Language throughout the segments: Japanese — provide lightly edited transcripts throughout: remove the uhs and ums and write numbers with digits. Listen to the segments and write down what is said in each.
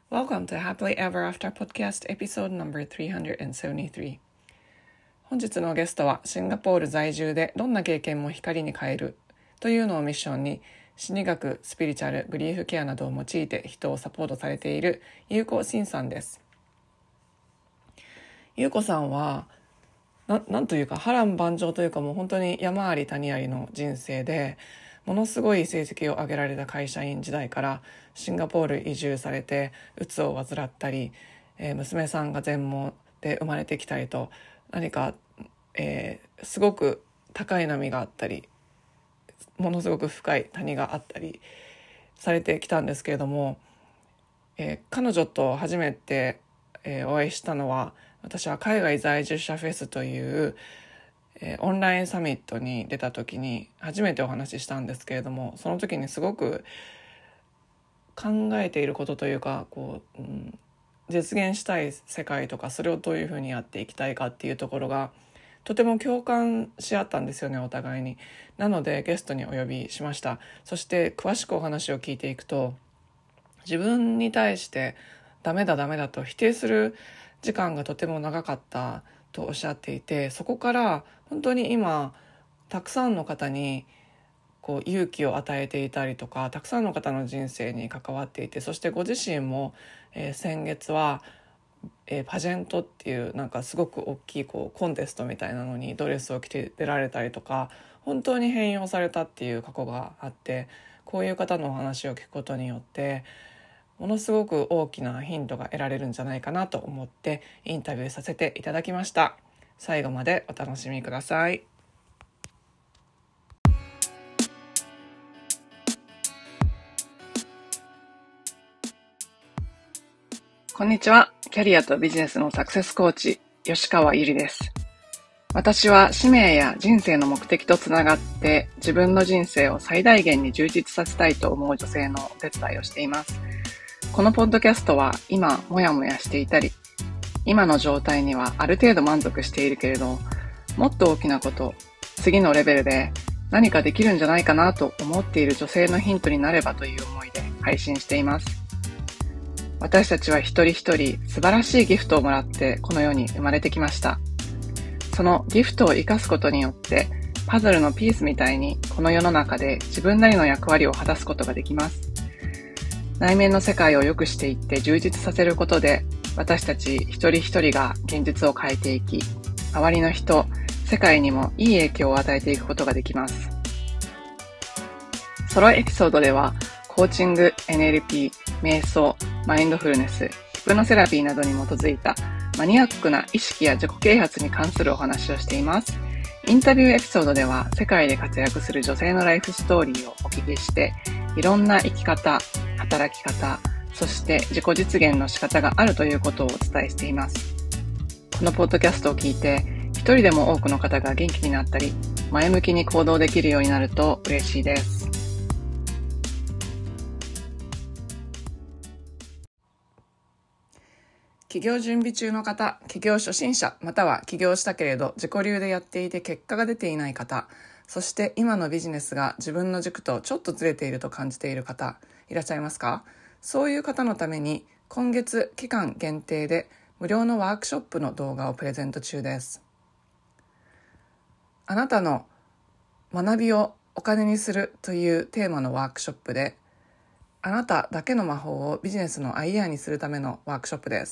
Welcome to Happily Ever After Podcast Episode No. 373。本日のゲストはシンガポール在住でどんな経験も光に変えるというのをミッションに心理学、スピリチュアル、グリーフケアなどを用いて人をサポートされているゆうこしんさんです。ゆうこさんはなんというか波乱万丈というかもう本当に山あり谷ありの人生でものすごい成績を上げられた会社員時代からシンガポール移住されてうつを患ったり、娘さんが全盲で生まれてきたりと何か、すごく高い波があったりものすごく深い谷があったりされてきたんですけれども、彼女と初めて、お会いしたのは私は海外在住者フェスという、オンラインサミットに出た時に初めてお話ししたんですけれども、その時にすごく考えていることというか実現したい世界とかそれをどういうふうにやっていきたいかっていうところがとても共感し合ったんですよね、お互いに。なのでゲストにお呼びしました。そして詳しくお話を聞いていくと、自分に対してダメだダメだと否定する時間がとても長かったとおっしゃっていて、そこから本当に今たくさんの方に勇気を与えていたりとか、たくさんの方の人生に関わっていて、そしてご自身も、先月は、パジェントっていうなんかすごく大きいコンテストみたいなのにドレスを着て出られたりとか、本当に変容されたっていう過去があって、こういう方のお話を聞くことによってものすごく大きなヒントが得られるんじゃないかなと思ってインタビューさせていただきました。最後までお楽しみください。こんにちは。キャリアとビジネスのサクセスコーチ、吉川ゆりです。私は使命や人生の目的とつながって自分の人生を最大限に充実させたいと思う女性のお手伝いをしています。このポッドキャストは今もやもやしていたり、今の状態にはある程度満足しているけれど、もっと大きなこと、次のレベルで何かできるんじゃないかなと思っている女性のヒントになればという思いで配信しています。私たちは一人一人素晴らしいギフトをもらってこの世に生まれてきました。そのギフトを生かすことによってパズルのピースみたいにこの世の中で自分なりの役割を果たすことができます。内面の世界を良くしていって充実させることで私たち一人一人が現実を変えていき、周りの人、世界にもいい影響を与えていくことができます。ソロエピソードではコーチング、NLP、瞑想、マインドフルネス、ヒプノセラピーなどに基づいたマニアックな意識や自己啓発に関するお話をしています。インタビューエピソードでは世界で活躍する女性のライフストーリーをお聞きして、いろんな生き方、働き方、そして自己実現の仕方があるということをお伝えしています。このポッドキャストを聞いて、一人でも多くの方が元気になったり、前向きに行動できるようになると嬉しいです。起業準備中の方、起業初心者、または起業したけれど自己流でやっていて結果が出ていない方、そして今のビジネスが自分の軸とちょっとずれていると感じている方、いらっしゃいますか？そういう方のために今月期間限定で無料のワークショップの動画をプレゼント中です。あなたの学びをお金にするというテーマのワークショップで、あなただけの魔法をビジネスのアイデアにするためのワークショップです。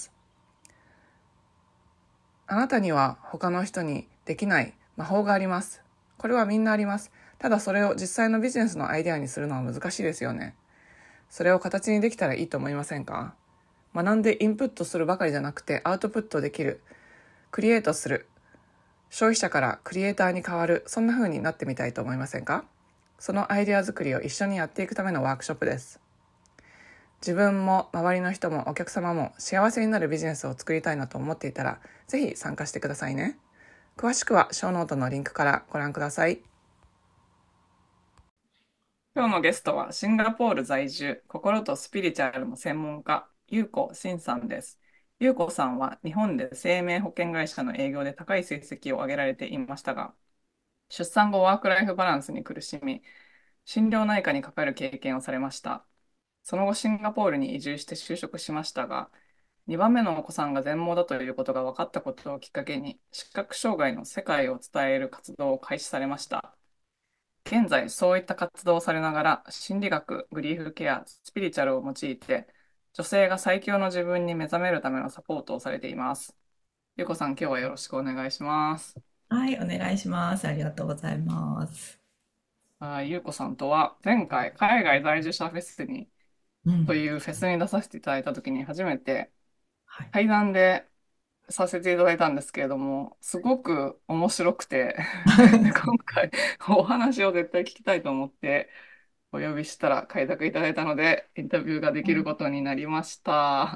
あなたには他の人にできない魔法があります。これはみんなあります。ただそれを実際のビジネスのアイデアにするのは難しいですよね。それを形にできたらいいと思いませんか？学んでインプットするばかりじゃなくてアウトプットできる、クリエイトする、消費者からクリエイターに変わる、そんな風になってみたいと思いませんか？そのアイデア作りを一緒にやっていくためのワークショップです。自分も周りの人もお客様も幸せになるビジネスを作りたいなと思っていたら、ぜひ参加してくださいね。詳しくはショーノートのリンクからご覧ください。今日のゲストはシンガポール在住、心とスピリチュアルの専門家、ゆうこしんさんです。ゆうこさんは日本で生命保険会社の営業で高い成績を上げられていましたが、出産後ワークライフバランスに苦しみ、心療内科にかかる経験をされました。 その後シンガポールに移住して就職しましたが、2番目のお子さんが全盲だということが分かったことをきっかけに、視覚障害の世界を伝える活動を開始されました。現在、そういった活動をされながら、心理学、グリーフケア、スピリチュアルを用いて、女性が最強の自分に目覚めるためのサポートをされています。ゆうこさん、今日はよろしくお願いします。 はい、お願いします。ありがとうございます。 ゆうこさんとは、前回、海外在住者フェスに、 うん。 というフェスに出させていただいたときに、初めてはい。 対談でさせていただいたんですけれども、すごく面白くてで今回お話を絶対聞きたいと思ってお呼びしたら快諾いただいたので、インタビューができることになりました。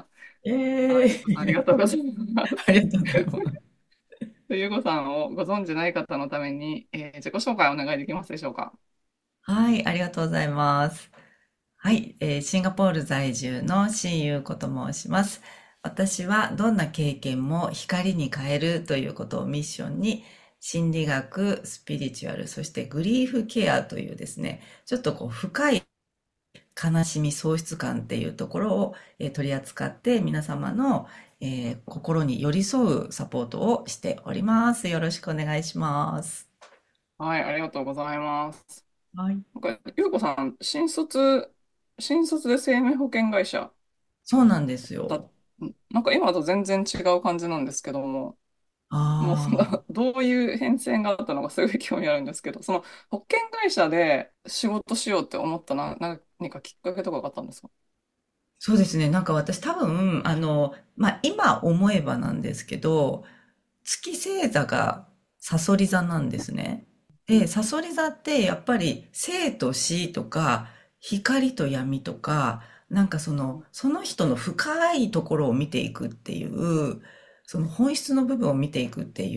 ありがとうございます。 ありがとうございます。 ゆうごさんをご存じない方のために、自己紹介お願いできますでしょうか。 はい、ありがとうございます。はい、シンガポール在住の親友子と申します。私はどんな経験も光に変えるということをミッションに、心理学、スピリチュアル、そしてグリーフケアというですね、ちょっと深い悲しみ、喪失感っていうところを、取り扱って皆様の、心に寄り添うサポートをしております。よろしくお願いします。 はい、ありがとうございます。 はい。 ゆうこさん、新卒で生命保険会社そうなんですだ、 よ。 なんか今と全然違う感じなんですけども、もうそんああ、 などういう変遷があったのかすごい興味あるんですけど、その保険会社で仕事しようって思った何かきっかけとかがあったんですか？ そうですね。なんか私多分、今思えばなんですけど、月星座がサソリ座なんですね。で、サソリ座ってやっぱり生と死とか光と闇とか、なんかその人の深いところを見ていくっていう、その本質の部分を見ていくっていう、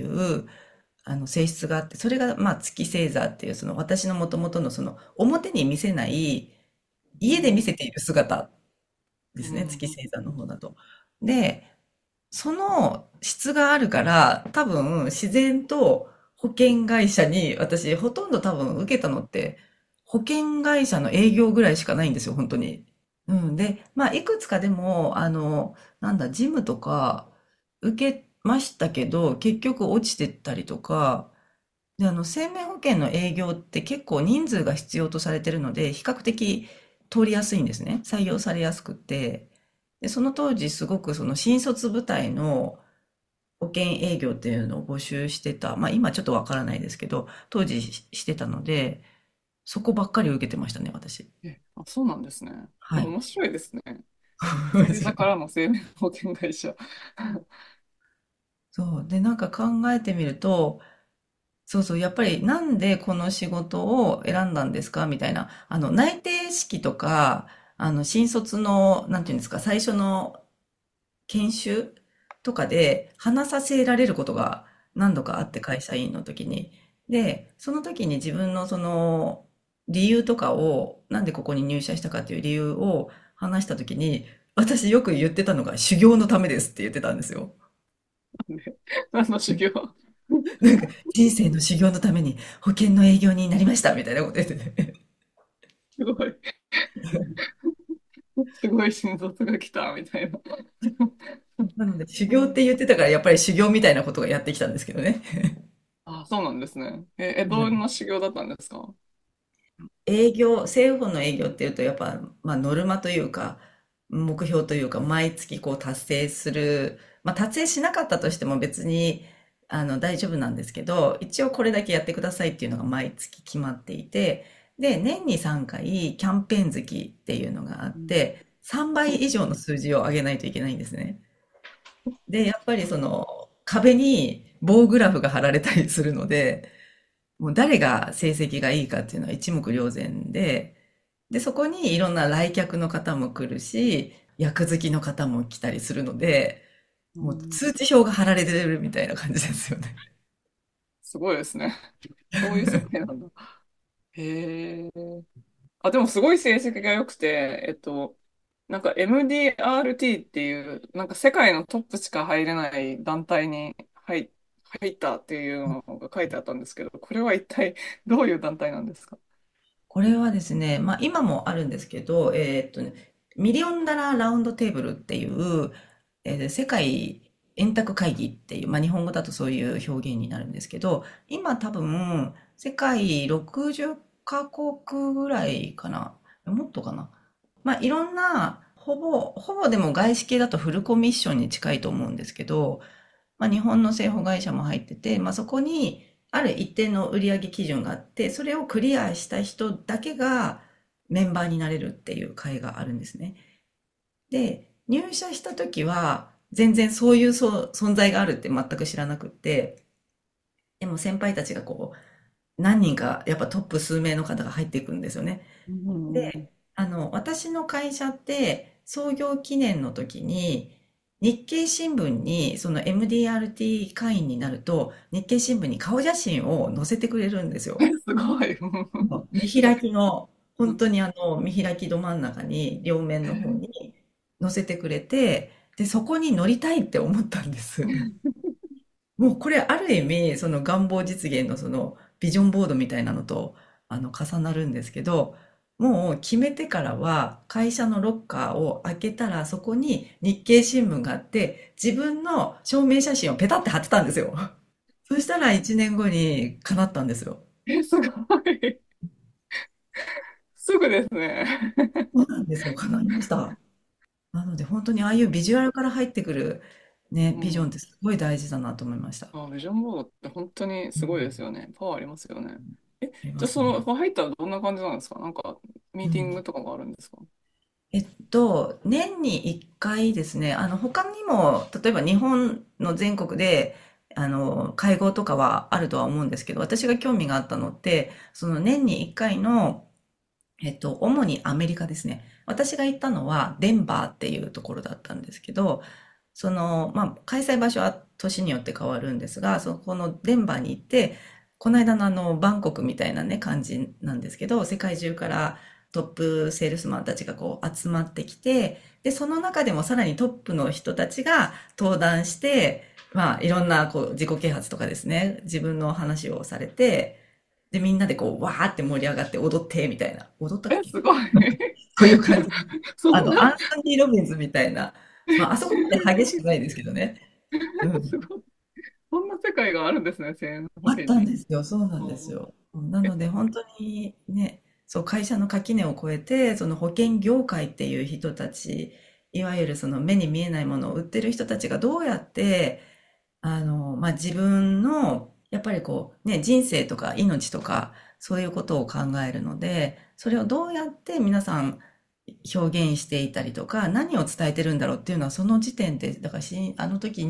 性質があって、それが月星座っていうその私の元々のその表に見せない家で見せている姿ですね、月うん。 星座の方だと。で、その質があるから、多分自然と保険会社に、私ほとんど多分受けたのって、保険会社の営業ぐらいしかないんですよ、本当に。うん。で、いくつかでも、ジムとか受けましたけど、結局落ちてったりとか、で、生命保険の営業って結構人数が必要とされてるので、比較的通りやすいんですね。採用されやすくて。で、その当時すごくその新卒部隊の保険営業っていうのを募集してた。今ちょっとわからないですけど、当時してたので、そこばっかり受けてましたね、私。 そうなんですね。 はい。 面白いですね。サソリ座からの生命保険会社。 そう。で、なんか考えてみると、そうそう、やっぱりなんでこの仕事を選んだんですかみたいな、内定式とか、新卒の、なんていうんですか、最初の研修とかで話させられることが何度かあって、会社員の時に。で、その時に自分のその理由とかを、なんでここに入社したかっていう理由を話した時に、私よく言ってたのが修行のためですって言ってたんですよ。 で、何の修行？ なんか人生の修行のために保険の営業になりましたみたいなこと言ってて。 すごい、すごい新卒が来たみたいな。 なので修行って言ってたからやっぱり修行みたいなことがやってきたんですけどね。 あ、そうなんですね。どんうん。 な修行だったんですか？ 営業、政府の営業っていうと、やっぱ、ノルマというか、目標というか、毎月達成する。達成しなかったとしても別に、大丈夫なんですけど、一応これだけやってくださいっていうのが毎月決まっていて、で、年に3回、キャンペーン月っていうのがあっうん。 て、3倍以上の数字を上げないといけないんですね。で、やっぱりその、壁に棒グラフが貼られたりするので、もう誰が成績がいいかっていうのは一目瞭然で、で、そこにいろんな来客の方も来るし、役好きの方も来たりするので、もううん。 通知表が貼られてるみたいな感じですよね。 すごいですね。そういう世界なんだ。へえ。あ、でもすごい成績が良くて、なんか MDRT っていう、なんか世界のトップしか入れない団体に入ったっていうのが書いてあったんですけど、これは一体どういう団体なんですか？ これはですね、今もあるんですけど、 ミリオンダラーラウンドテーブルっていう、世界円卓会議っていう、まあ、日本語だとそういう表現になるんですけど、今多分、世界60カ国ぐらいかな。もっとかな。まあ、いろんな、ほぼでも外資系だとフルコミッションに近いと思うんですけど、まあ、日本の政府会社も入ってて、まあ、そこにある一定の売上基準があって、それをクリアした人だけがメンバーになれるっていう会があるんですね。で、入社した時は全然そういう存在があるって全く知らなくって、でも先輩たちがこう、何人かやっぱトップ数名の方が入っていくんですよね。 うん。 で、私の会社って創業記念の時に、日経新聞にその MDRT 会員になると、日経新聞に顔写真を載せてくれるんですよ。 すごい。 見開きの、本当に見開きど真ん中に、両面の方に載せてくれて、で、そこに乗りたいって思ったんです。もうこれある意味、その願望実現のそのビジョンボードみたいなのと、重なるんですけど、もう決めてからは会社のロッカーを開けたらそこに日経新聞があって、自分の証明写真をペタって貼ってたんですよ。そしたら1年後に叶ったんですよ。 すごい。すぐですね。 そうなんですよ。叶いました。なので本当にああいうビジュアルから入ってくるね、ビジョンっうん。 てすごい大事だなと思いました。 ビジョンボードって本当にすごいですよね。パワーありますよね。じゃあありますね。 入ったらどんな感じなんですか？なんか、ミーティンうん。 グとかがあるんですか？ 年に1回ですね、他にも、例えば日本の全国で、会合とかはあるとは思うんですけど、私が興味があったのって、その年に1回の、主にアメリカですね。私が行ったのはデンバーっていうところだったんですけど、まあ、開催場所は年によって変わるんですが、そこのデンバーに行って、この間のバンコクみたいなね、感じなんですけど、世界中からトップセールスマンたちがこう集まってきて、で、その中でもさらにトップの人たちが登壇して、まあ、いろんなこう自己啓発とかですね、自分の話をされて、で、みんなでこう、わーって盛り上がって踊って、みたいな。踊ったっけすごい。 そういう感じ。 そんな、 アンソニー・ロビンズみたいな。まあ、あそこまで激しくないですけどね。うん。 すごい。そんな世界があるんですね、1000円保あったん険に。 ですよ。そうなんですうん。 よ。なので、本当にね、そう、会社の垣根を越えて、その保険業界っていう人たち、いわゆるその目に見えないものを売ってる人たちがどうやって、まあ、自分の、やっぱりこう、ね、人生とか命とか、そういうことを考えるので、それをどうやって皆さん表現していたりとか、何を伝えてるんだろうっていうのは、その時点で、だからあの時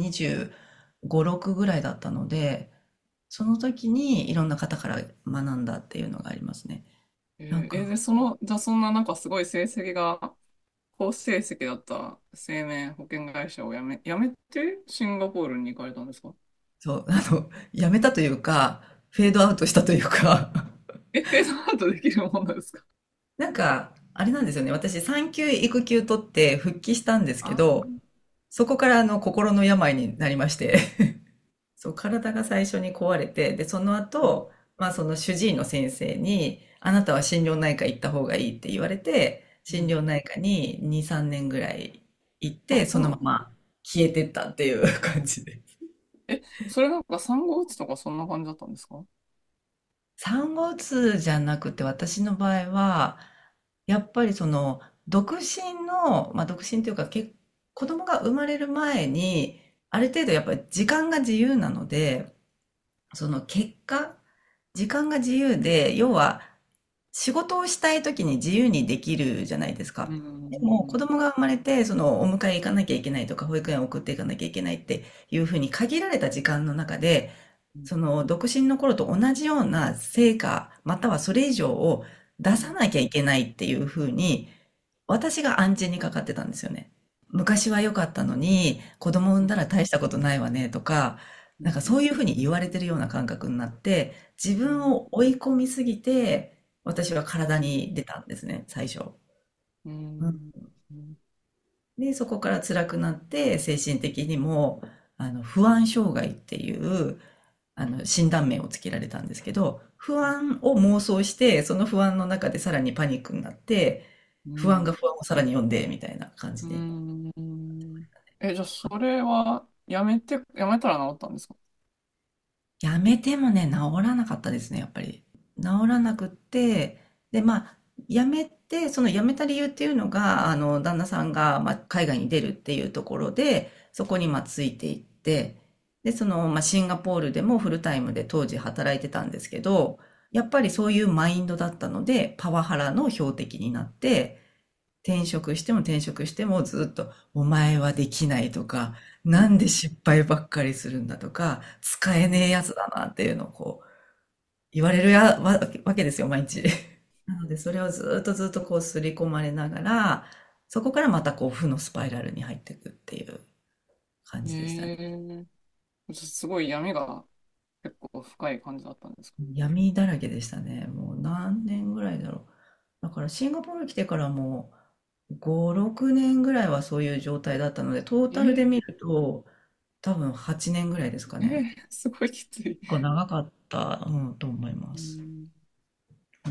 25、6ぐらいだったので、その時にいろんな方から学んだっていうのがありますね。なんか、 で、じゃあそんななんかすごい成績が好成績だった生命保険会社を辞めてシンガポールに行かれたんですか？ そう、辞めたというか、フェードアウトしたというか、 フェードアウトできるもんなんですか？ なんか、あれなんですよね。私、産休育休取って復帰したんですけあ、 ど、そこから心の病になりまして、そう、体が最初に壊れて、で、その後、まあその主治医の先生に、あなたは心療内科行った方がいいって言われて、心療内科に2、3年ぐらい行っあ、 て、そのまま消えてったっていう感じで。 それなんか産後うつとかそんな感じだったんですか？ 産後うつじゃなくて、私の場合は、やっぱり独身の、まあ独身というか、子供が生まれる前に、ある程度やっぱり時間が自由なので、その結果、時間が自由で、要は仕事をしたい時に自由にできるじゃないですうか。でも子ん。 供が生まれて、お迎え行かなきゃいけないとか、保育園送っていかなきゃいけないっていうふうに限られた時間の中で、その独身の頃と同じような成果、またはそれ以上を出さなきゃいけないっていうふうに、私が暗示にかかってたんですよね。昔は良かったのに、子供産んだら大したことないわねとか、なんかそういうふうに言われてるような感覚になって、自分を追い込みすぎて、私は体に出たんですね、最初。 ううん。 ん。うん。 で、そこから辛くなって、精神的にも、不安障害っていう、診断名をつけられたんですけど、不安を妄想して、その不安の中でさらにパニックになって、 う不安がん。 不安をさらに読んで、みたいな感うじで。 ん。じゃあ、それは、やめたら治ったんですか？ やめてもね、治らなかったですね、やっぱり。治らなくって、で、まあ、やめて、その辞めた理由っていうのが、旦那さんが、まあ、海外に出るっていうところで、そこに、まあ、ついていって、で、まあ、シンガポールでもフルタイムで当時働いてたんですけど、やっぱりそういうマインドだったので、パワハラの標的になって、転職してもずっと、お前はできないとか、なんで失敗ばっかりするんだとか、使えねえやつだなっていうのを言われるわけですよ、毎日。なので、それをずっと刷り込まれながら、そこからまた負のスパイラルに入っていくっていう感じでしたね。 えすごい闇が結構深い感じだったんですか？ 闇だらけでしたね。もう何年ぐらいだろう。だからシンガポール来てからもう5、6年ぐらいはそういう状態だったので、トータルで見えると多分8年ぐらいですかね。 すごいきつい。 結構長かった、と思いまうす。 ん。 うん。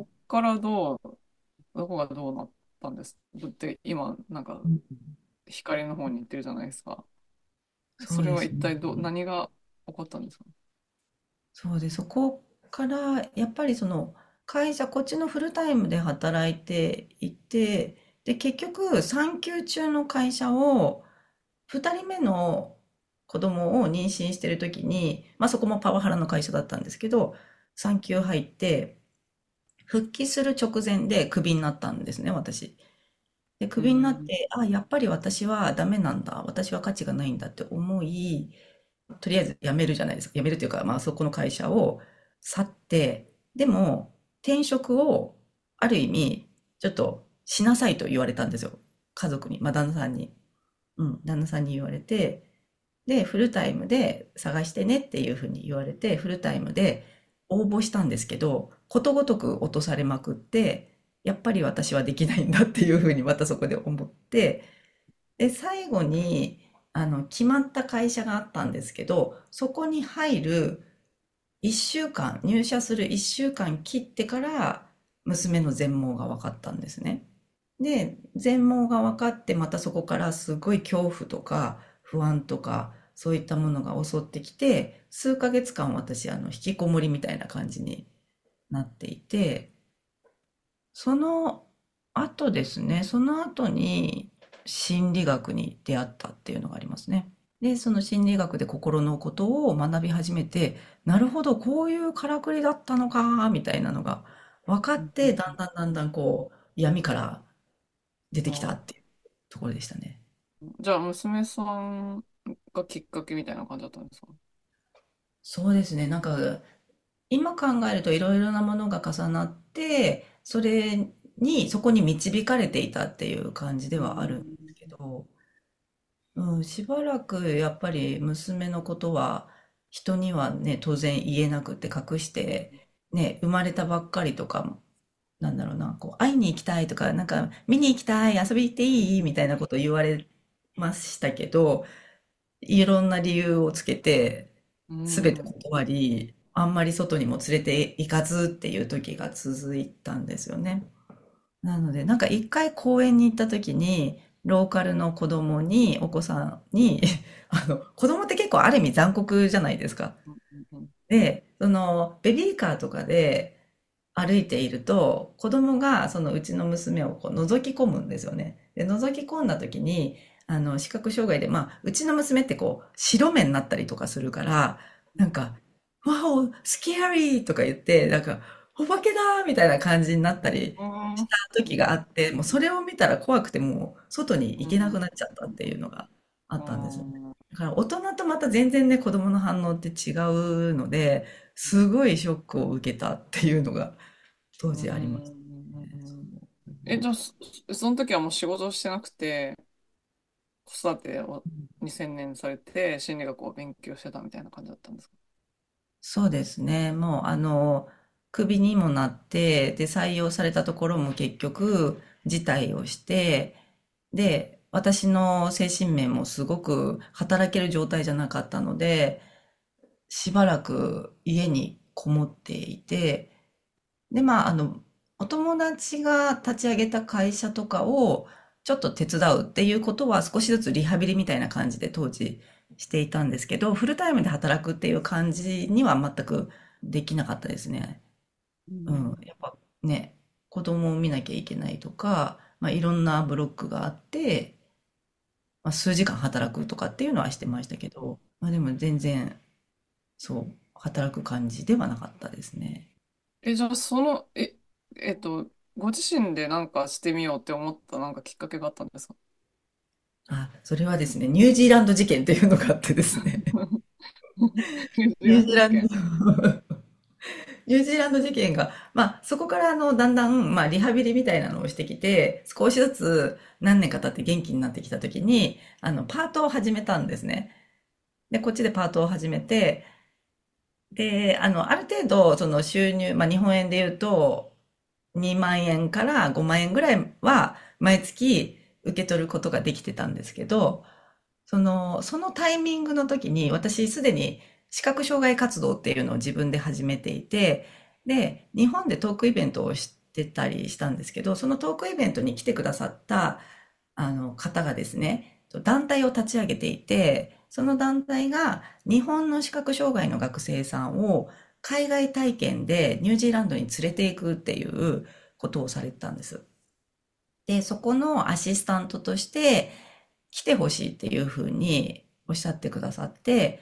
そっからどこがどうなったんですだって今、なんか、 うん、 光の方に行ってるじゃないですか。それはそうですね。 一体何が起こったんですか？ そうで、そこからやっぱりこっちのフルタイムで働いていて、で、結局産休中の会社を、2人目の子供を妊娠してる時に、まあそこもパワハラの会社だったんですけど、産休入って、復帰する直前でクビになったんですね、私。で、クビになっうん。 て、あ、やっぱり私はダメなんだ。私は価値がないんだって思い、とりあえず辞めるじゃないですか。辞めるというか、まあそこの会社を去って、でも転職をある意味ちょっとしなさいと言われたんですよ。家族に、まあ旦那さんに。旦那さんに言われて、で、フルタイムで探してねっていうふうに言われて、フルタイムで応募したんですけど、ことごとく落とされまくって、やっぱり私はできないんだっていうふうにまたそこで思って、で、最後に、決まった会社があったんですけど、そこに入る1週間、入社する1週間切ってから、娘の全盲が分かったんですね。で、全盲が分かって、またそこからすごい恐怖とか不安とか、そういったものが襲ってきて、数ヶ月間私、引きこもりみたいな感じになっていて、その後ですね、その後に心理学に出会ったっていうのがありますね。で、その心理学で心のことを学び始めて、なるほど、こういうからくりだったのか、みたいなのが分かうん。 って、だんだん闇から出てきたあっていうところでしたね。 じゃあ、娘さんがきっかけみたいな感じだったんですか？ そうですね、なんか、今考えるといろいろなものが重なって、そこに導かれていたっていう感じでうはあるんでん。 すけど、しばらくやっぱり娘のことは人にはね、当然言えなくて隠して、ね、生まれたばっかりとか、なんだろうな、会いに行きたいとか、なんか見に行きたい、遊び行っていいみたいなこと言われましたけど、いろんな理由をつけて、 うすべてん。 断り、あんまり外にも連れて行かずっていう時が続いたんですよね。なので、なんか一回公園に行った時に、ローカルのお子さんに、子供って結構ある意味残酷じゃないですか。 うん。うん。 で、ベビーカーとかで歩いていると、子供がそのうちの娘を覗き込むんですよね。で、覗き込んだ時に、視覚障害で、まあ、うちの娘って白目になったりとかするから、なんか、わお、スキャリーとか言って、なんか、お化けだーみたいな感じになったりうん。 した時があって、もうそれを見たら怖くてもう外に行けなくなっちゃったっていうのがあうったんですよね。 ん。 だから大人とまた全然ね、子供の反応って違うので、すごいショックを受けたっていうのが当う時ありますね。 ん。じゃあ、その時はもう仕事をしてなくて、子育てをに専念されて、心理学を勉強してたみたいな感じだったんですか？ そうですね。もう、クビにもなって、で、採用されたところも結局、辞退をして、で、私の精神面もすごく働ける状態じゃなかったので、しばらく家にこもっていて、で、まあ、 お友達が立ち上げた会社とかをちょっと手伝うっていうことは少しずつリハビリみたいな感じで当時していたんですけど、フルタイムで働くっていう感じには全くできなかったですね。うん。やっぱね、子供を見なきゃいけないとか、まあ、いろんなブロックがあって、まあ、数時間働くとかっていうのはしてましたけど、まあ、でも全然、そう、働く感じではなかったですね。 じゃあ、えっと、ご自身でなんかしてみようって思ったなんかきっかけがあったんですか？ あ、それはですね、ニュージーランド事件っていうのがあってですね。 ニュージーラニュージーランド、 ンド事件。 ニュージーランド事件が、まあ、そこからだんだん、まあ、リハビリみたいなのをしてきて、少しずつ何年か経って元気になってきたときに、パートを始めたんですね。で、こっちでパートを始めて、で、ある程度、その収入、まあ、日本円で言うと、2万円から5万円ぐらいは、毎月受け取ることができてたんですけど、そのタイミングの時に、私すでに視覚障害活動っていうのを自分で始めていて、で、日本でトークイベントをしてたりしたんですけど、そのトークイベントに来てくださった、方がですね、団体を立ち上げていて、その団体が日本の視覚障害の学生さんを海外体験でニュージーランドに連れていくっていうことをされてたんです。で、そこのアシスタントとして来てほしいっていうふうにおっしゃってくださって、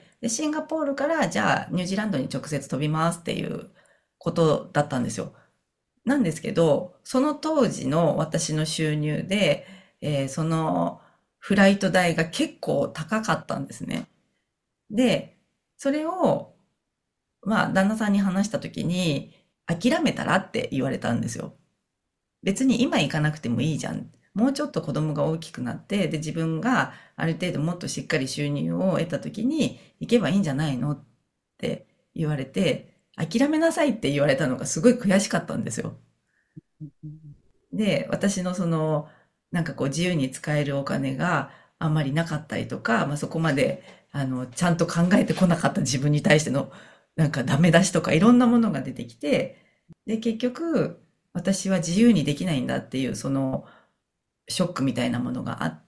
で、シンガポールからじゃあニュージーランドに直接飛びますっていうことだったんですよ。なんですけど、その当時の私の収入で、そのフライト代が結構高かったんですね。で、それを、まあ、旦那さんに話した時に、諦めたらって言われたんですよ。別に今行かなくてもいいじゃん。もうちょっと子供が大きくなって、で、自分がある程度もっとしっかり収入を得た時に行けばいいんじゃないのって言われて、諦めなさいって言われたのがすごい悔しかったんですよ。で、私のなんかこう自由に使えるお金があんまりなかったりとか、まあ、そこまで、ちゃんと考えてこなかった自分に対しての、なんかダメ出しとかいろんなものが出てきて、で、結局、私は自由にできないんだっていう、ショックみたいなものがあって、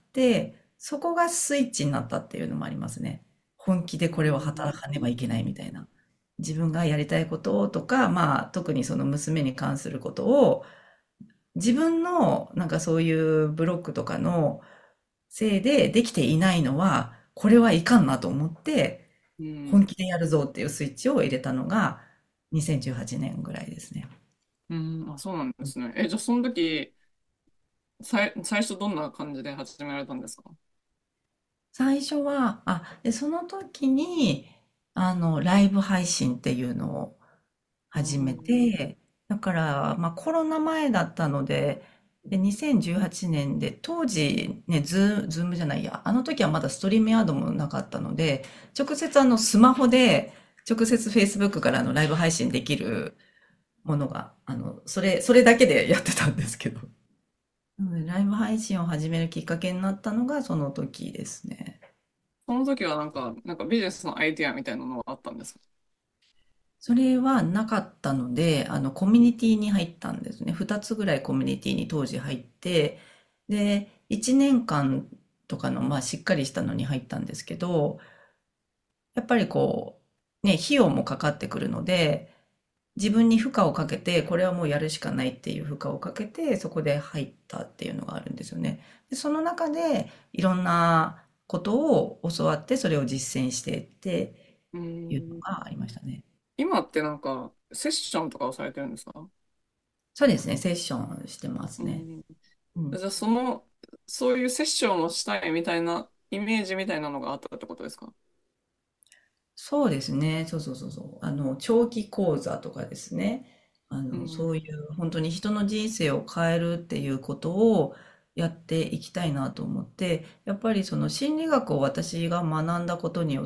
そこがスイッチになったっていうのもありますね。本気でこれを働かねばいけないみたいな。自分がやりたいこととか、まあ、特にその娘に関することを、自分のなんかそういうブロックとかのせいでできていないのは、これはいかんなと思って、 うん。 本気でやるぞっていうスイッチを入れたのが2018年ぐらいですね。 うん。あ、そうなんですね。じゃあその時、最初どんな感じで始められたんですか？ 最初は、で、その時に、ライブ配信っていうのをあ始めー。 て、だから、まあコロナ前だったので、2018年で、当時ね、ズームじゃないや、あの時はまだストリームヤードもなかったので、直接スマホで、直接 Facebook からライブ配信できるものが、それだけでやってたんですけど。なのでライブ配信を始めるきっかけになったのがその時ですね。 その時はなんかビジネスのアイディアみたいなのはあったんですか？ それはなかったので、コミュニティに入ったんですね。二つぐらいコミュニティに当時入って、で、一年間とかの、まあ、しっかりしたのに入ったんですけど、やっぱりこね、費用もかかってくるので、自分に負荷をかけて、これはもうやるしかないっていう負荷をかけて、そこで入ったっていうのがあるんですよね。で、その中で、いろんなことを教わって、それを実践してってういうのん。 がありましたね。 今ってなんかセッションとかをされてるんですか？ そうですね、セッションしてますね。 うん。 うん。 じゃあそういうセッションをしたいみたいなイメージみたいなのがあったってことですか？ そうですね。そうそうそうそう。長期講座とかですね。 うん。 そういう本当に人の人生を変えるっていうことをやっていきたいなと思って、やっぱりその心理学を私が学んだことによって、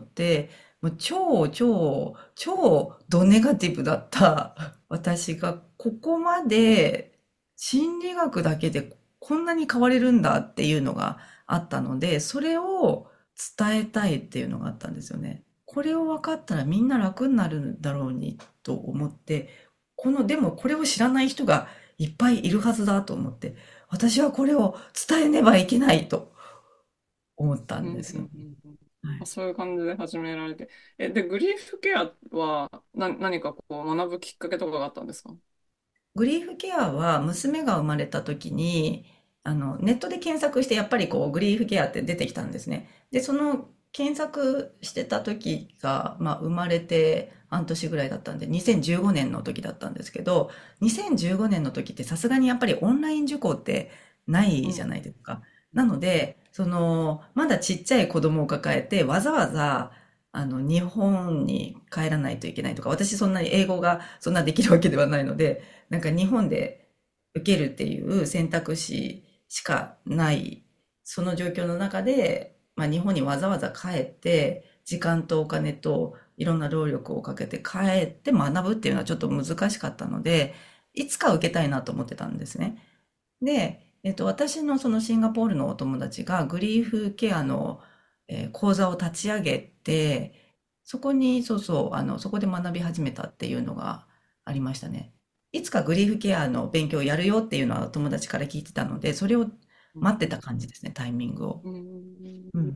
もう超ドネガティブだった私がここまで心理学だけでこんなに変われるんだっていうのがあったので、それを伝えたいっていうのがあったんですよね。これを分かったらみんな楽になるんだろうにと思って、でもこれを知らない人がいっぱいいるはずだと思って、私はこれを伝えねばいけないと思ったうんうんんですよ。 うんはい。 そういう感じで始められて。で、グリーフケアは何かこう学ぶきっかけとかがあったんですか？ グリーフケアは娘が生まれた時に、ネットで検索してやっぱりこう、グリーフケアって出てきたんですね。で、その検索してた時が、まあ、生まれて半年ぐらいだったんで、2015年の時だったんですけど、2015年の時ってさすがにやっぱりオンライン受講ってないじゃうん。 ないですか。なので、まだちっちゃい子供を抱えて、わざわざ、日本に帰らないといけないとか、私そんなに英語がそんなできるわけではないので、なんか日本で受けるっていう選択肢しかない、その状況の中で、まあ、日本にわざわざ帰って、時間とお金といろんな労力をかけて帰って学ぶっていうのはちょっと難しかったので、いつか受けたいなと思ってたんですね。で、私のそのシンガポールのお友達がグリーフケアの、講座を立ち上げて、そこに、そうそう、そこで学び始めたっていうのがありましたね。いつかグリーフケアの勉強をやるよっていうのは友達から聞いてたので、それを待ってた感じですね、タイミングを。 うん。 うんうんうん。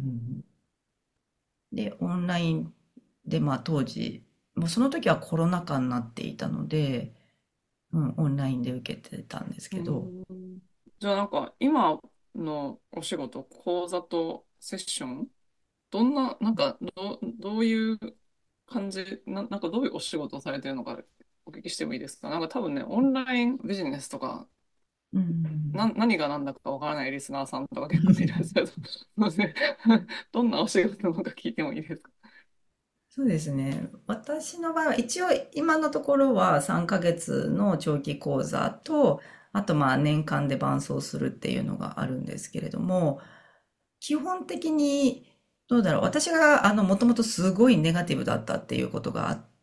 で、オンラインで、まあ当時、もうその時はコロナ禍になっていたので、うん、オンラインで受けてたんですうけど、 ん。じゃあなんか今のお仕事、講座とセッション、どんな、どういう感じ、なんかどういうお仕事をされてるのかお聞きしてもいいですか？なんか多分ね、オンラインビジネスとか、 うんうん何が何だかわからないリスナーさんとか結構いらっしゃるので、どんなお仕事なのか聞いてもいいですか？ そうですね。私の場合は、一応今のところは3ヶ月の長期講座と、あとまあ年間で伴走するっていうのがあるんですけれども、基本的に、どうだろう。私が、もともとすごいネガティブだったっていうことがあって、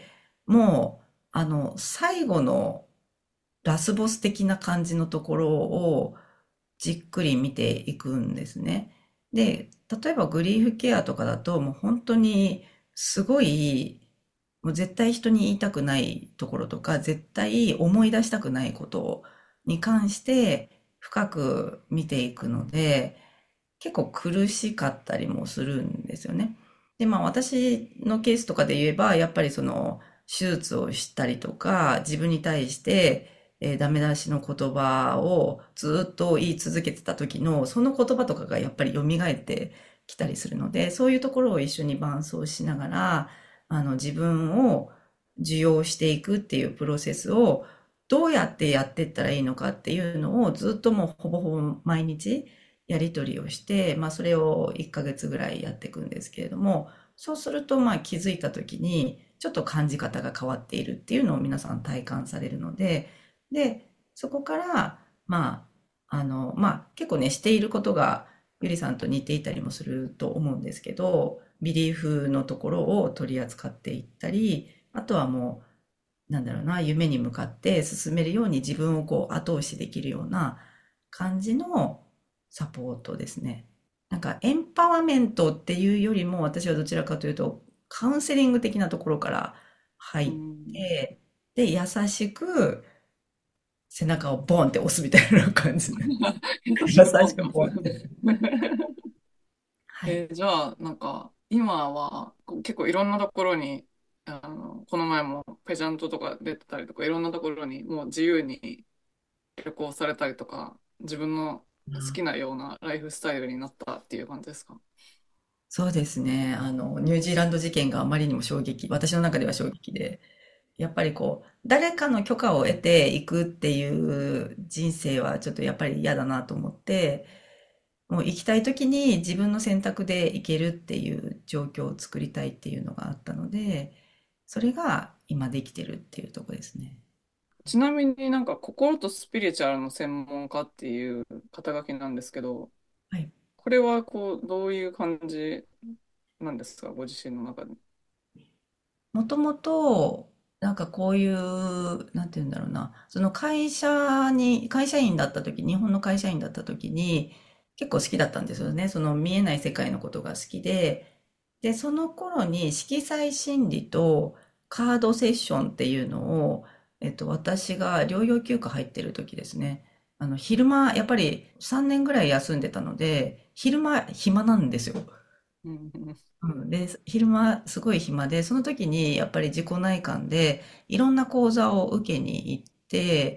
もう、最後のラスボス的な感じのところをじっくり見ていくんですね。で、例えばグリーフケアとかだと、もう本当にすごい、もう絶対人に言いたくないところとか、絶対思い出したくないことに関して深く見ていくので、結構苦しかったりもするんですよね。で、まあ私のケースとかで言えば、やっぱり手術をしたりとか、自分に対して、ダメ出しの言葉をずっと言い続けてた時の、その言葉とかがやっぱり蘇ってきたりするので、そういうところを一緒に伴走しながら、自分を受容していくっていうプロセスを、どうやってやっていったらいいのかっていうのをずっともうほぼほぼ毎日やり取りをして、まあそれを1ヶ月ぐらいやっていくんですけれども、そうするとまあ気づいた時にちょっと感じ方が変わっているっていうのを皆さん体感されるので、で、そこからままあ結構ね、していることがゆりさんと似ていたりもすると思うんですけど、ビリーフのところを取り扱っていったり、あとはもう、なんだろうな、夢に向かって進めるように自分をこう後押しできるような感じのサポートですね。なんかエンパワメントっていうよりも私はどちらかというとカウンセリング的なところから入うっん。 て、で、優しく背中をボンって押すみたいな感じで。 優優しくポンってしくボンって。はい。 じゃあ、今は結構いろんなところに、この前もペジャントとか出てたりとか、いろんなところにもう自由に旅行されたりとか、自分の好きなようなライフスタイルになったっていう感じですか？ そうですね。ニュージーランド事件があまりにも衝撃、私の中では衝撃で、やっぱりこう、誰かの許可を得ていくっていう人生はちょっとやっぱり嫌だなと思って、もう行きたい時に自分の選択で行けるっていう状況を作りたいっていうのがあったので、それが今できてるっていうところですね。 ちなみに心とスピリチュアルの専門家っていう肩書きなんですけど、 はい。 これはこう、どういう感じなんですか、ご自身の中で。 もともと、なんかこういう、なんて言うんだろうな、その会社員だった時、日本の会社員だった時に、結構好きだったんですよね。その見えない世界のことが好きで、で、その頃に色彩心理とカードセッションっていうのを私が療養休暇入ってる時ですね。昼間、やっぱり3年ぐらい休んでたので、昼間暇なんですよ。 うんうんうん、で、昼間すごい暇で、その時にやっぱり自己内観でいろんな講座を受けに行って、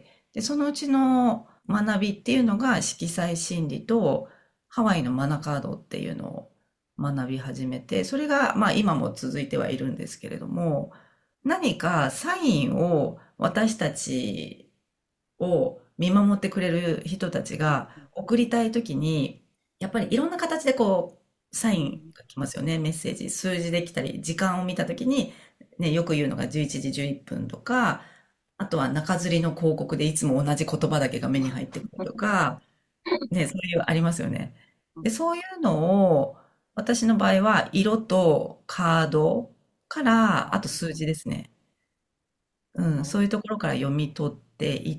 で、そのうちの学びっていうのが色彩心理とハワイのマナカードっていうのを学び始めて、それがまあ今も続いてはいるんですけれども、何かサインを私たちを見守ってくれる人たちが送りたいときに、やっぱりいろんな形でこう、サインが来ますよね、メッセージ。数字できたり、時間を見たときに、ね、よく言うのが11時11分とか、あとは中吊りの広告でいつも同じ言葉だけが目に入ってくるとか、ね、そういうありますよね。で、そういうのを、私の場合は色とカードから、あと数字ですね。うん、そういうところから読み取っていって、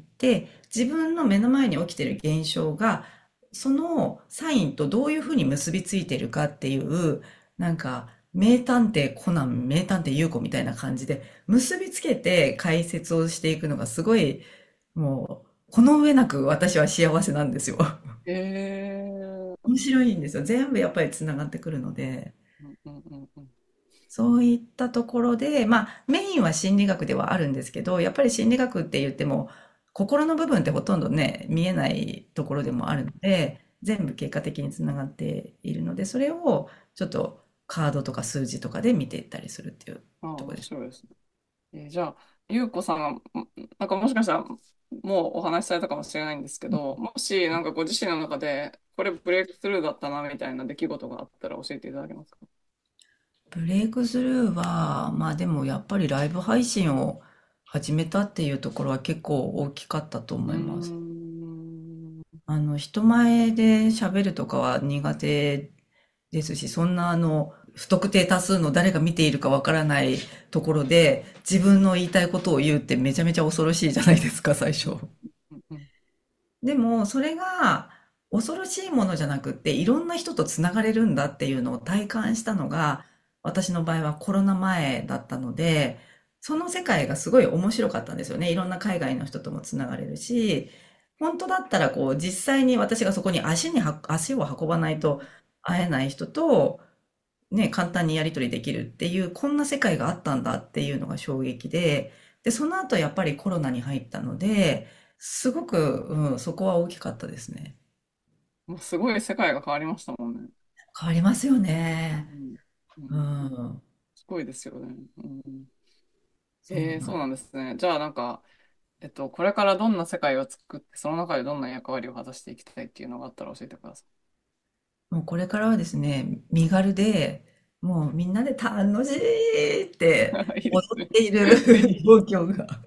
自分の目の前に起きている現象が、そのサインとどういうふうに結びついているかっていう、なんか、名探偵コナン、名探偵優子みたいな感じで、結びつけて解説をしていくのがすごい、もう、この上なく私は幸せなんですよ。 え面白いんですよ。全部やっぱりつながってくるので。 うんうんうんうんそういったところで、まあ、メインは心理学ではあるんですけど、やっぱり心理学って言っても、心の部分ってほとんどね、見えないところでもあるので、全部結果的につながっているので、それをちょっとカードとか数字とかで見ていったりするっていうああ、面ところです。 白いですね。じゃあ、ゆうこさんが、なんかもしかしたら、もうお話しされたかもしれないんですけど、もし、なんかご自身の中で、これブレイクスルーだったな、みたいな出来事があったら教えていただけますか？ ブレイクスルーは、まあでもやっぱりライブ配信を始めたっていうところは結構大きかったとうー思います。 ん。 人前で喋るとかは苦手ですし、そんな不特定多数の誰が見ているかわからないところで自分の言いたいことを言うってめちゃめちゃ恐ろしいじゃないですか、最初。 うんうんでも、それが恐ろしいものじゃなくって、いろんな人とつながれるんだっていうのを体感したのが、私の場合はコロナ前だったので、その世界がすごい面白かったんですよね。いろんな海外の人ともつながれるし、本当だったらこう、実際に私がそこに足を運ばないと会えない人と、ね、簡単にやり取りできるっていう、こんな世界があったんだっていうのが衝撃で、で、その後やっぱりコロナに入ったので、すごく、うん、そこは大きかったですね。 もうすごい世界が変わりましたもんね。 変わりますようね。 んううん、 ん。 すごいですよね。そうそうなん。 なんですね。じゃあ、なんか、これからどんな世界を作って、その中でどんな役割を果たしていきたいっていうのがあったら教えてくださもうこれからはですね、身軽で、もうみんなで楽しいってい。いいですね。 踊っている状況が、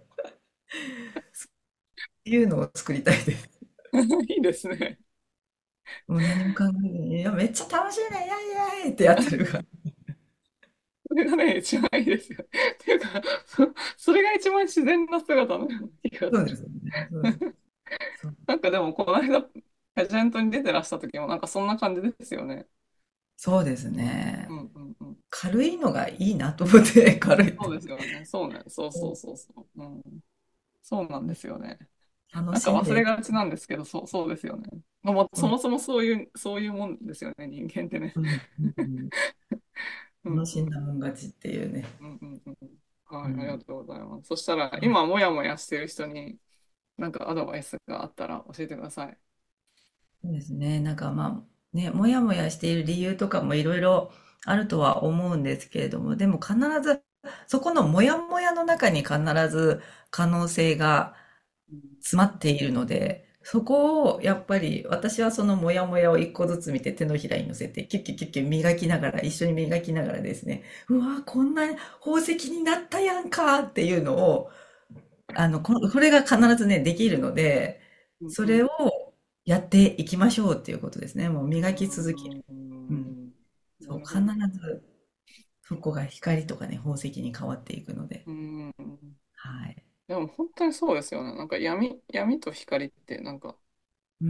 いうのを作りたいです。 いいですね。 もう何も考えずに、いや、めっちゃ楽しいね、イェイイェイってやってるから。 それがね、一番いいですよ。っていうか、それが一番自然な姿の気がする。 そうですよね。そうです。そうなんかでも、この間、パジェントに出てらした時も、なんかそんな感じですよね。 そうですね。 うんうんうん。 軽いのがいいなと思って、軽いと。 そうですよね。そうね。そうそうそうそう。うん。そうなんですよね。 楽なんかしんで、 忘れがちなんですけど、そうですよね。もううん、 そもそもそういうもんですよね、人間ってね。 うん、うん、 うん楽しんだもん勝ちっていうね。 うんうんうんうん。はい、ありがうん。 とうございます。そしたら、今、もやもやしてる人に、なんかアドバイスがあったら教えてください。 そうですね。なんかまあ、ね、もやもやしている理由とかもいろいろあるとは思うんですけれども、でも必ず、そこのもやもやの中に必ず可能性がうん詰まっているので、そこをやっぱり私はそのモヤモヤを一個ずつ見て手のひらに乗せてキュッキュッキュッキュッ磨きながら、一緒に磨きながらですね、うわ、こんな宝石になったやんかっていうのを、これが必ずね、できるので、 うんうんそれをやっていきましょうっていうことですね。もう磨き続ける。 ううん。 んそう、必なるほど。 ずそこが光とかね、宝石に変わっていくので。 うん。 はい。 でも本当にそうですよね。なんか闇と光ってなんかうん。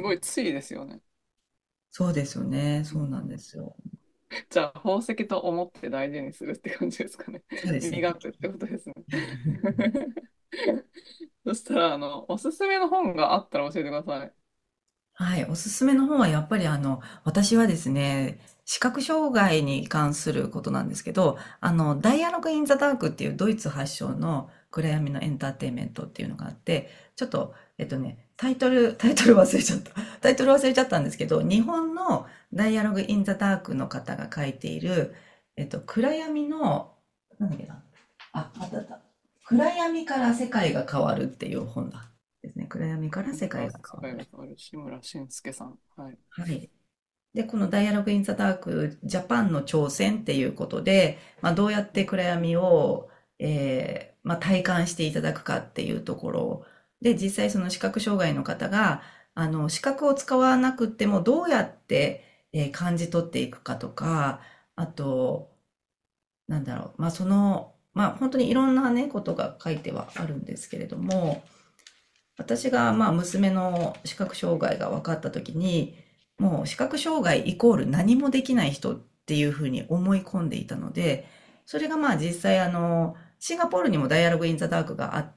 すごい対ですよね。 そうですよね。 うんそうなんですよ。 じゃあ宝石と思って大事にするって感じですかね。 そうですね。 磨くってことですね。 そしたら、おすすめの本があったら教えてください。 はい、おすすめの本はやっぱり私はですね、視覚障害に関することなんですけど、ダイアログ・イン・ザ・ダークっていうドイツ発祥の暗闇のエンターテインメントっていうのがあって、ちょっと、タイトル忘れちゃった。タイトル忘れちゃったんですけど、日本のダイアログ・イン・ザ・ダークの方が書いている、暗闇の、なんだっけな。あったあった。暗闇から世界が変わるっていう本だ。ですね。暗闇から世界が世変わる。 界が変わる志村慎介さん。はい。 はい。で、このダイアログインザダークジャパンの挑戦っていうことで、まあ、どうやって暗闇を、まあ、体感していただくかっていうところで、実際その視覚障害の方が、視覚を使わなくてもどうやって、感じ取っていくかとか、あと、なんだろう、まあ、まあ、本当にいろんなね、ことが書いてはあるんですけれども、私がまあ娘の視覚障害が分かった時に、もう視覚障害イコール何もできない人っていうふうに思い込んでいたので、それがまあ実際シンガポールにもダイアログインザダークがあって、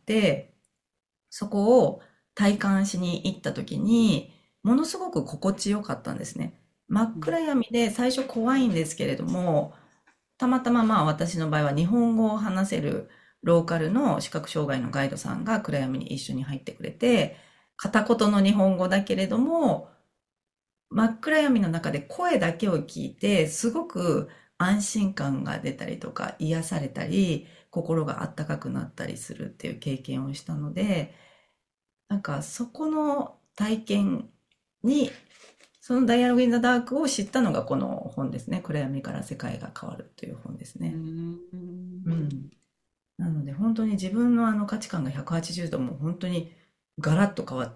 そこを体感しに行った時に、ものすごく心地よかったんですね。真っうん。 暗闇で最初怖いんですけれども、たまたままあ私の場合は日本語を話せるローカルの視覚障害のガイドさんが暗闇に一緒に入ってくれて、片言の日本語だけれども、真っ暗闇の中で声だけを聞いて、すごく安心感が出たりとか、癒されたり、心があったかくなったりするっていう経験をしたので、なんかそこの体験に、そのダイアログインザダークを知ったのがこの本ですね。暗闇から世界が変わるという本ですうね。うん。 ん。なので本当に自分の価値観が180度も本当にガラッと変わって、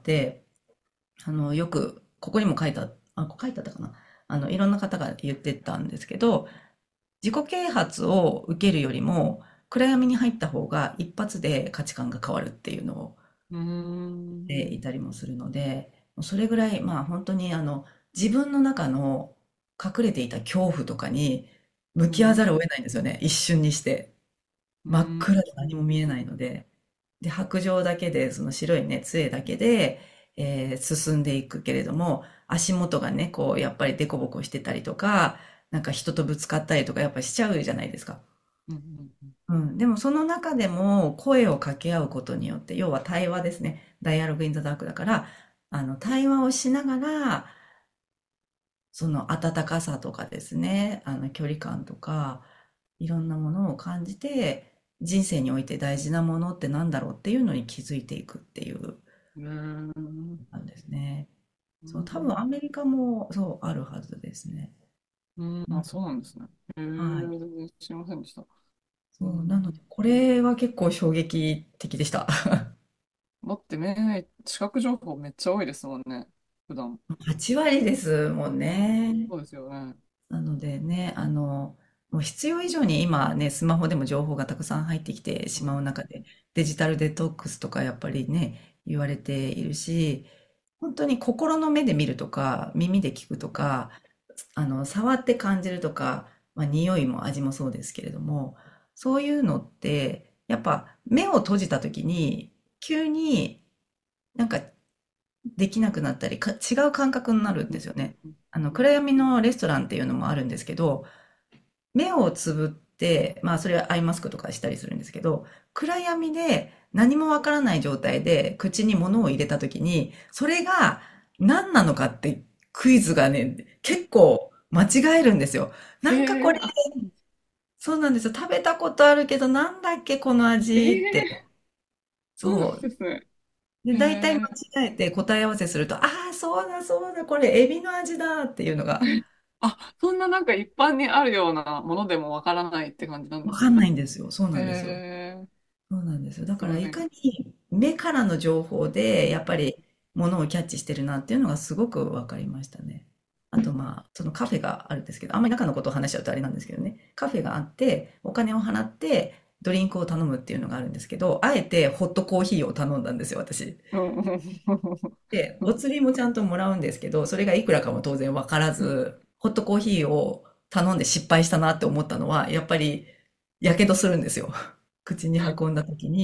よく、ここにも書いてあったかな。いろんな方が言ってたんですけど、自己啓発を受けるよりも、暗闇に入った方が一発で価値観が変わるっていうのをう言ってん。 いたりもするので、それぐらい、まあ本当に自分の中の隠れていた恐怖とかに向き合わうん。 ざるを得ないんですよね。一瞬にして。真っうん。 暗で何も見えないので。で、白杖だけで、その白いね、杖だけで、進んでいくけれども、足元がね、こう、やっぱりデコボコしてたりとか、なんか人とぶつかったりとか、やっぱりしちゃうじゃないですか。 うん。 うん。でもその中でも声を掛け合うことによって、要は対話ですね。ダイアログインザダークだから、対話をしながら、その温かさとかですね、距離感とか、いろんなものを感じて、人生において大事なものってなんだろうっていうのに気づいていくっていううん。 なんですね。そう、多分アうん。 メリカもそうあるはずですね。 あ、 うん、 そうなんですね。 はい。 全然知りませんでした。うそう、なので、 ん。 これは結構衝撃的でした。 だってね、視覚情報めっちゃ多いですもんね。普段。 8割ですもんね。 そうですよね。 なのでね、もう必要以上に今ね、スマホでも情報がたくさん入ってきてしまう中で、デジタルデトックスとかやっぱりね、言われているし、本当に心の目で見るとか、耳で聞くとか、触って感じるとか、まあ、匂いも味もそうですけれども、そういうのって、やっぱ目を閉じた時に、急になんかできなくなったり、違う感覚になるんですよね。暗闇のレストランっていうのもあるんですけど、目をつぶって、まあそれはアイマスクとかしたりするんですけど、暗闇で何もわからない状態で口に物を入れた時に、それが何なのかってクイズがね、結構間違えるんですよ。なんかこれ、 あ、 そうなんですよ。食べたことあるけど、なんだっけこの味って。 そうなんそう。 ですね。 で、大体間違えて答え合わせすると、ああ、そうだそうだ、これエビの味だっていうのがあ、そんななんか一般にあるようなものでもわからないって感じなんでわかんなすね。 いんですよ。そうへなんですよ。 え、 そうなんですよ。だから、いすごい。 かに目からの情報で、やっぱり物をキャッチしてるなっていうのがすごく分かりましたね。あと、まあ、そのカフェがあるんですけど、あんまり中のことを話しちゃうとあれなんですけどね。カフェがあって、お金を払って、ドリンクを頼むっていうのがあるんですけど、あえてホットコーヒーを頼んだんですよ、私。で、お釣りもちゃんともらうんですけど、それがいくらかも当然分からず、ホットコーヒーを頼んで失敗したなって思ったのは、やっぱり、やけどするんですよ。口に運んだ時に、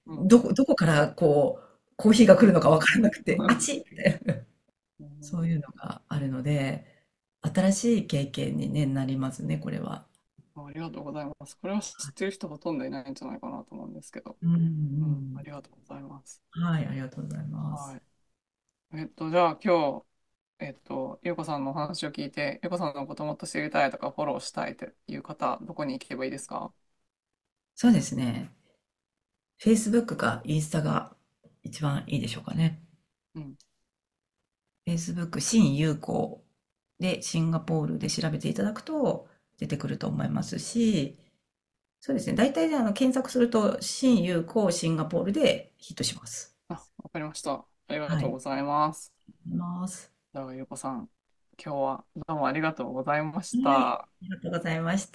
うんどこからこう、コーヒーが来るのかわからなくて、 うんあちみたいな、そういうのがあるので、新しい経験に、ね、なりますね、これは。 ありがとうございます。これは知ってる人ほとんどいないんじゃないかなと思うんですけど。 うんうありん。 がとうございます。 はい、ありがとうございます。 はい。じゃあ今日、ゆうこさんのお話を聞いて、ゆうこさんのこともっと知りたいとかフォローしたいという方、どこに行けばいいですか？ そうですね。Facebook かインスタが一番いいでしょうかね。 うん。 Facebook 新友好でシンガポールで調べていただくと出てくると思いますし、そうですね。大体検索すると新友好シンガポールでヒットします。 わかりました。ありがはい。 とうございます。 います。 じゃあ、ゆうこさん、今日はどうもありがとうございましはい。 た。 ありがとうございました。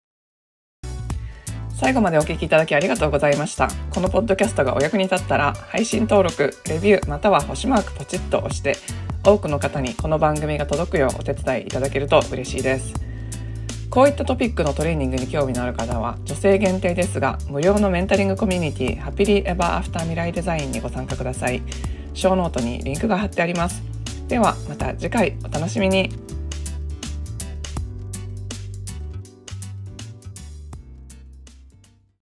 最後までお聞きいただきありがとうございました。このポッドキャストがお役に立ったら、配信登録、レビューまたは星マークポチッと押して、多くの方にこの番組が届くようお手伝いいただけると嬉しいです。こういったトピックのトレーニングに興味のある方は、女性限定ですが、無料のメンタリングコミュニティ、ハピリエバーアフター未来デザインにご参加ください。ショーノートにリンクが貼ってあります。ではまた次回お楽しみに。